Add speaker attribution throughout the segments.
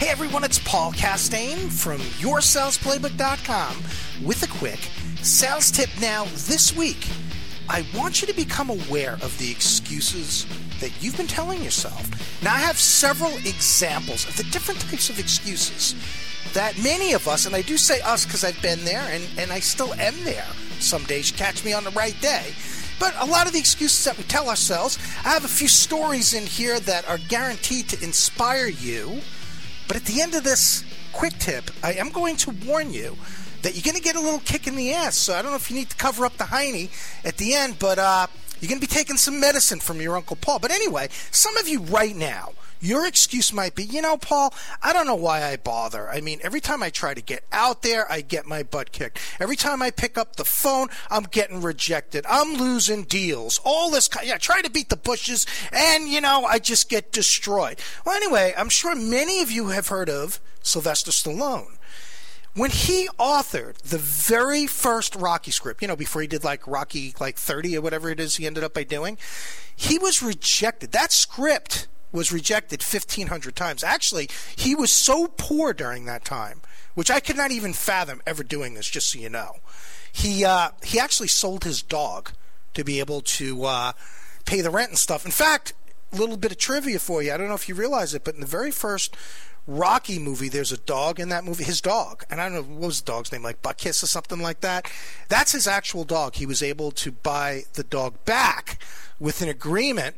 Speaker 1: Hey everyone, it's Paul Castaigne from YourSalesPlaybook.com with a quick sales tip. Now, this week, I want you to become aware of the excuses that you've been telling yourself. Now, I have several examples of the different types of excuses that many of us, and I do say us because I've been there and I still am there. Some days you catch me on the right day. But a lot of the excuses that we tell ourselves, I have a few stories in here that are guaranteed to inspire you. But at the end of this quick tip, I am going to warn you that you're going to get a little kick in the ass. So I don't know if you need to cover up the hiney at the end, but you're going to be taking some medicine from your Uncle Paul. But anyway, some of you right now, your excuse might be, Paul, I don't know why I bother. I mean, every time I try to get out there, I get my butt kicked. Every time I pick up the phone, I'm getting rejected. I'm losing deals. All this, try to beat the bushes, and, I just get destroyed. Well, anyway, I'm sure many of you have heard of Sylvester Stallone. When he authored the very first Rocky script, before he did Rocky 30 or whatever it is he ended up by doing, he was rejected. That script was rejected 1,500 times. Actually, he was so poor during that time, which I could not even fathom ever doing this, just so you know. He actually sold his dog to be able to pay the rent and stuff. In fact, a little bit of trivia for you. I don't know if you realize it, but in the very first Rocky movie, there's a dog in that movie, his dog, and I don't know, what was the dog's name, Buckiss or something like that? That's his actual dog. He was able to buy the dog back with an agreement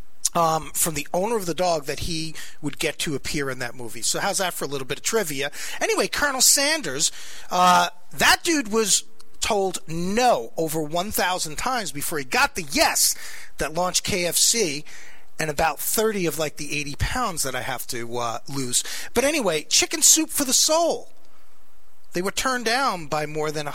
Speaker 1: from the owner of the dog that he would get to appear in that movie. So how's that for a little bit of trivia? Anyway, Colonel Sanders, that dude was told no over 1,000 times before he got the yes that launched KFC and about 30 of the 80 pounds that I have to lose. But anyway, Chicken Soup for the Soul. They were turned down by more than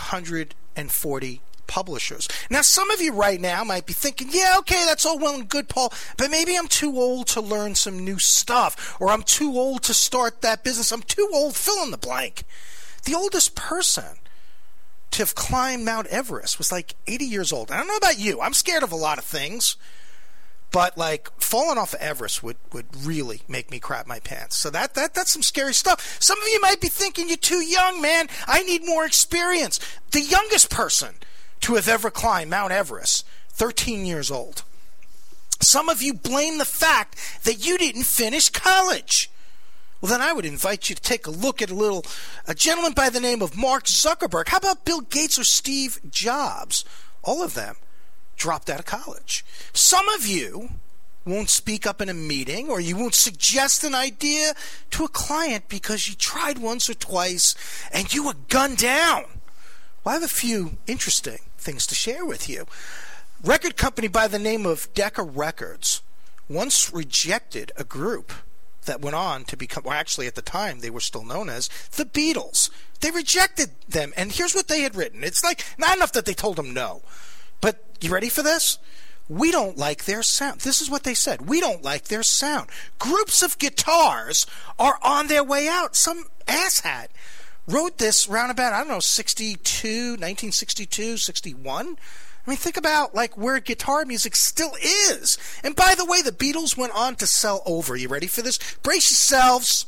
Speaker 1: 140 publishers. Now, some of you right now might be thinking, yeah, okay, that's all well and good, Paul, but maybe I'm too old to learn some new stuff, or I'm too old to start that business. I'm too old, fill in the blank. The oldest person to have climbed Mount Everest was 80 years old. I don't know about you. I'm scared of a lot of things, but falling off of Everest would really make me crap my pants. So that's some scary stuff. Some of you might be thinking, you're too young, man. I need more experience. The youngest person to have ever climbed Mount Everest, 13 years old. Some of you blame the fact that you didn't finish college. Well, then I would invite you to take a look at a gentleman by the name of Mark Zuckerberg. How about Bill Gates or Steve Jobs? All of them dropped out of college. Some of you won't speak up in a meeting, or you won't suggest an idea to a client because you tried once or twice and you were gunned down. Well, I have a few interesting things to share with you. Record company by the name of Decca Records once rejected a group that went on to become, well, actually at the time they were still known as the Beatles. They rejected them, and here's what they had written. It's not enough that they told them no, but you ready for this? We don't like their sound. This is what they said. We don't like their sound. Groups of guitars are on their way out. Some asshat wrote this round about, 1962, 61. I mean, think about where guitar music still is. And by the way, the Beatles went on to sell over, you ready for this? Brace yourselves.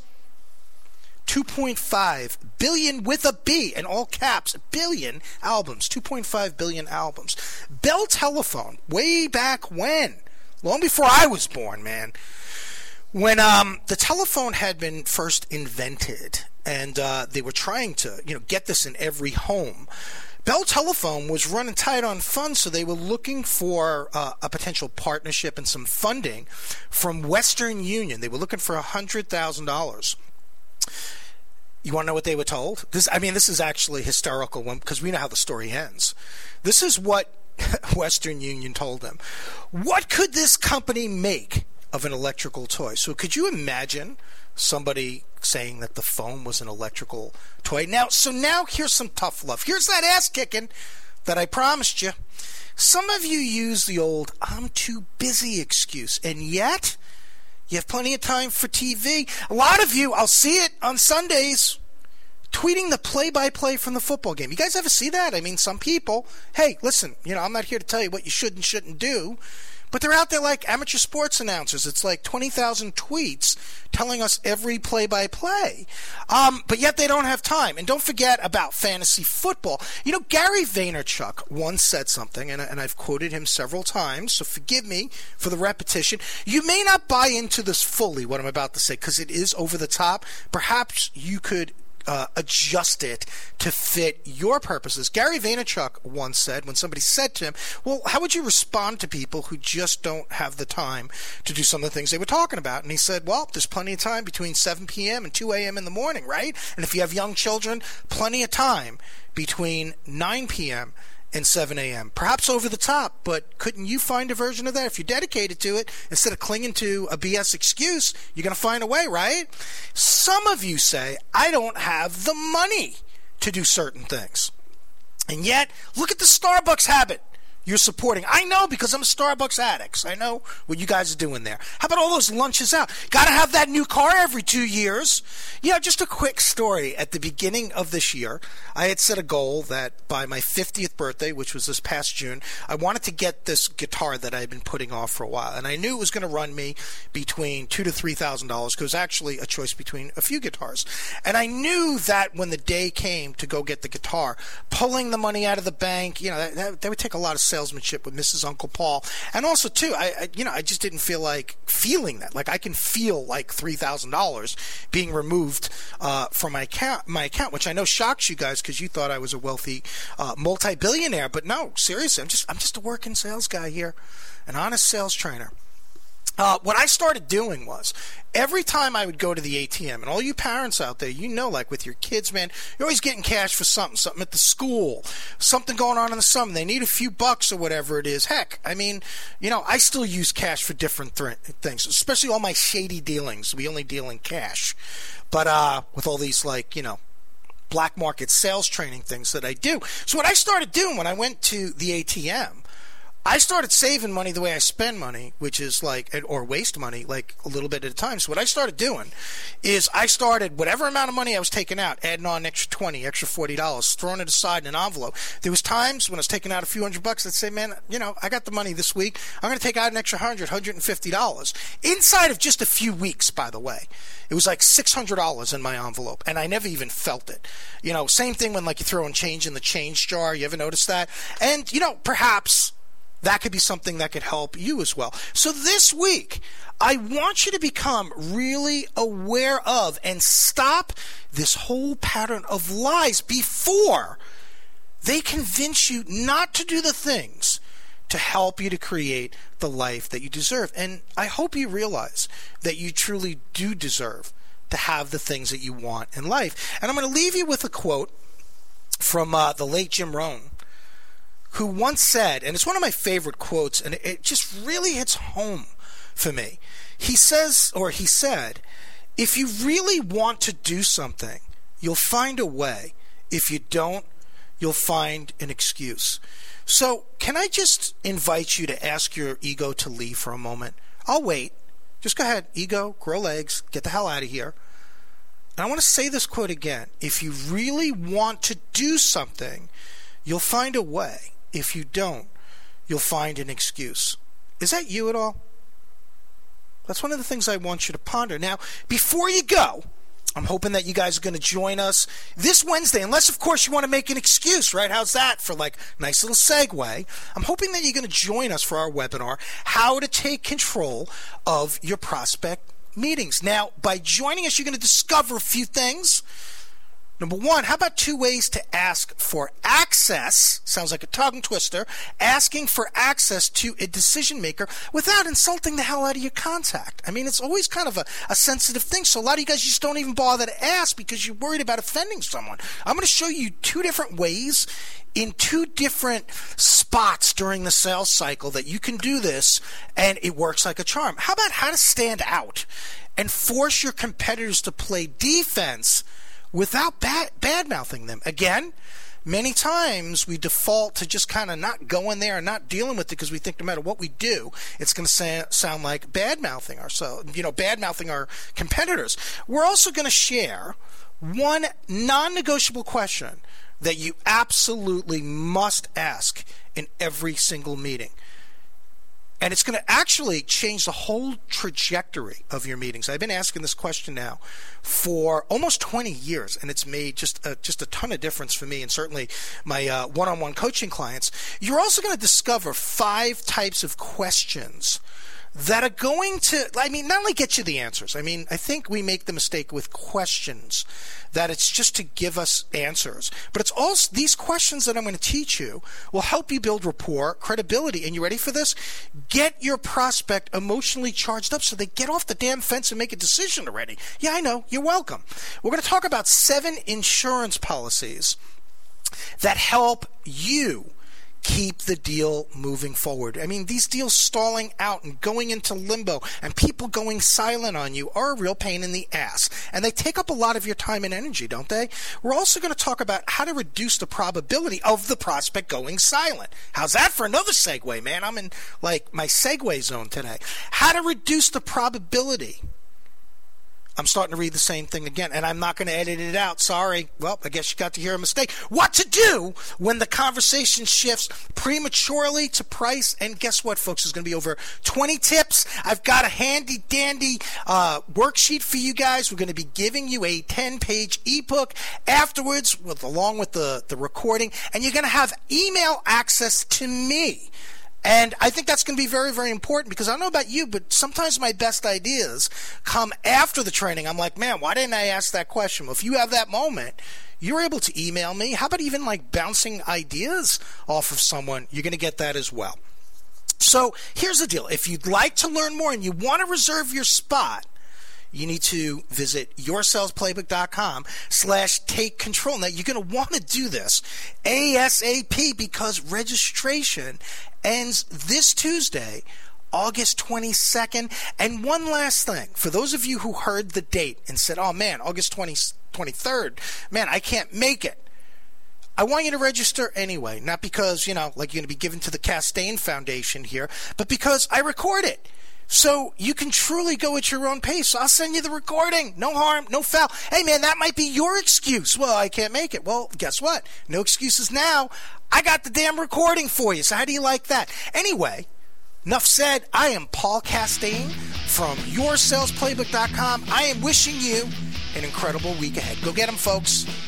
Speaker 1: 2.5 billion with a B, in all caps, billion albums, 2.5 billion albums. Bell Telephone, way back when, long before I was born, man, when the telephone had been first invented, and they were trying to, get this in every home. Bell Telephone was running tight on funds, so they were looking for a potential partnership and some funding from Western Union. They were looking for $100,000. You want to know what they were told? This is actually hysterical because we know how the story ends. This is what Western Union told them. What could this company make of an electrical toy? So could you imagine somebody saying that the phone was an electrical toy? Now here's some tough love. Here's that ass kicking that I promised you. Some of you use the old "I'm too busy" excuse, and yet you have plenty of time for TV. A lot of you, I'll see it on Sundays, tweeting the play-by-play from the football game. You guys ever see that? I mean, some people, hey, listen, I'm not here to tell you what you should and shouldn't do, But they're out there like amateur sports announcers. It's like 20,000 tweets telling us every play-by-play. But yet they don't have time. And don't forget about fantasy football. You know, Gary Vaynerchuk once said something, and I've quoted him several times, so forgive me for the repetition. You may not buy into this fully, what I'm about to say, because it is over the top. Perhaps you could adjust it to fit your purposes. Gary Vaynerchuk once said, when somebody said to him, well, how would you respond to people who just don't have the time to do some of the things they were talking about? And he said, well, there's plenty of time between 7 p.m. and 2 a.m. in the morning, right? And if you have young children, plenty of time between 9 p.m. and 7 a.m. Perhaps over the top, but couldn't you find a version of that? If you're dedicated to it, instead of clinging to a BS excuse, you're going to find a way, right? Some of you say, I don't have the money to do certain things. And yet, look at the Starbucks habit you're supporting. I know, because I'm a Starbucks addict. I know what you guys are doing there. How about all those lunches out? Got to have that new car every 2 years. You know, just a quick story. At the beginning of this year, I had set a goal that by my 50th birthday, which was this past June, I wanted to get this guitar that I had been putting off for a while. And I knew it was going to run me between $2,000 to $3,000, because it was actually a choice between a few guitars. And I knew that when the day came to go get the guitar, pulling the money out of the bank, you know, that would take a lot of salesmanship with Mrs. Uncle Paul. And also, too, I just didn't feel like feeling that. Like, I can feel like $3,000 being removed from my account, which I know shocks you guys because you thought I was a wealthy multi-billionaire. But no, seriously, I'm just a working sales guy here, an honest sales trainer. What I started doing was, every time I would go to the ATM, and all you parents out there, you know, like with your kids, man, you're always getting cash for something at the school, something going on in the summer, they need a few bucks or whatever it is. Heck, I mean, you know, I still use cash for different things, especially all my shady dealings. We only deal in cash. But with all these, like, you know, black market sales training things that I do. So what I started doing when I went to the ATM, I started saving money the way I spend money, which is like, or waste money, like a little bit at a time. So what I started doing is I started, whatever amount of money I was taking out, adding on an extra $20, extra $40, throwing it aside in an envelope. There was times when I was taking out a few $100, I'd say, man, you know, I got the money this week. I'm going to take out an extra $150. Inside of just a few weeks, by the way. It was like $600 in my envelope, and I never even felt it. You know, same thing when, like, you're throwing change in the change jar. You ever notice that? And, you know, perhaps that could be something that could help you as well. So this week, I want you to become really aware of and stop this whole pattern of lies before they convince you not to do the things to help you to create the life that you deserve. And I hope you realize that you truly do deserve to have the things that you want in life. And I'm going to leave you with a quote from the late Jim Rohn, who once said, and it's one of my favorite quotes, and it just really hits home for me. He says, or he said, if you really want to do something, you'll find a way. If you don't, you'll find an excuse. So can I just invite you to ask your ego to leave for a moment? I'll wait. Just go ahead. Ego, grow legs, get the hell out of here. And I want to say this quote again. If you really want to do something, you'll find a way. If you don't, you'll find an excuse. Is that you at all? That's one of the things I want you to ponder. Now, before you go, I'm hoping that you guys are going to join us this Wednesday, unless, of course, you want to make an excuse, right? How's that for, like, nice little segue? I'm hoping that you're going to join us for our webinar, How to Take Control of Your Prospect Meetings. Now, by joining us, you're going to discover a few things. Number one, how about 2 ways to ask for access? Sounds like a tongue twister. Asking for access to a decision maker without insulting the hell out of your contact. I mean, it's always kind of a sensitive thing. So a lot of you guys just don't even bother to ask because you're worried about offending someone. I'm going to show you 2 different ways in 2 different spots during the sales cycle that you can do this, and it works like a charm. How about how to stand out and force your competitors to play defense without bad-mouthing them? Again, many times we default to just kind of not going there and not dealing with it because we think no matter what we do, it's going to sound like bad-mouthing ourselves, bad-mouthing our competitors. We're also going to share one non-negotiable question that you absolutely must ask in every single meeting. And it's going to actually change the whole trajectory of your meetings. I've been asking this question now for almost 20 years, and it's made just a ton of difference for me and certainly my one-on-one coaching clients. You're also going to discover 5 types of questions that are going to, not only get you the answers. I think we make the mistake with questions that it's just to give us answers. But it's also these questions that I'm going to teach you will help you build rapport, credibility, and you ready for this? Get your prospect emotionally charged up so they get off the damn fence and make a decision already. Yeah, I know. You're welcome. We're going to talk about 7 insurance policies that help you keep the deal moving forward. These deals stalling out and going into limbo and people going silent on you are a real pain in the ass. And they take up a lot of your time and energy, don't they? We're also going to talk about how to reduce the probability of the prospect going silent. How's that for another segue, man? I'm in my segue zone today. How to reduce the probability. I'm starting to read the same thing again, and I'm not going to edit it out. Sorry. Well, I guess you got to hear a mistake. What to do when the conversation shifts prematurely to price. And guess what, folks? There's going to be over 20 tips. I've got a handy-dandy worksheet for you guys. We're going to be giving you a 10-page ebook afterwards, along with the recording, and you're going to have email access to me. And I think that's going to be very, very important because I don't know about you, but sometimes my best ideas come after the training. I'm like, man, why didn't I ask that question? Well, if you have that moment, you're able to email me. How about even bouncing ideas off of someone? You're going to get that as well. So here's the deal. If you'd like to learn more and you want to reserve your spot, you need to visit yoursalesplaybook.com/take control. Now, you're going to want to do this ASAP because registration ends this Tuesday, August 22nd. And one last thing, for those of you who heard the date and said, oh man, August 23rd, man, I can't make it. I want you to register anyway, not because, you're going to be given to the Castaigne Foundation here, but because I record it. So you can truly go at your own pace. I'll send you the recording. No harm, no foul. Hey, man, that might be your excuse. Well, I can't make it. Well, guess what? No excuses now. I got the damn recording for you. So how do you like that? Anyway, enough said. I am Paul Castaigne from yoursalesplaybook.com. I am wishing you an incredible week ahead. Go get them, folks.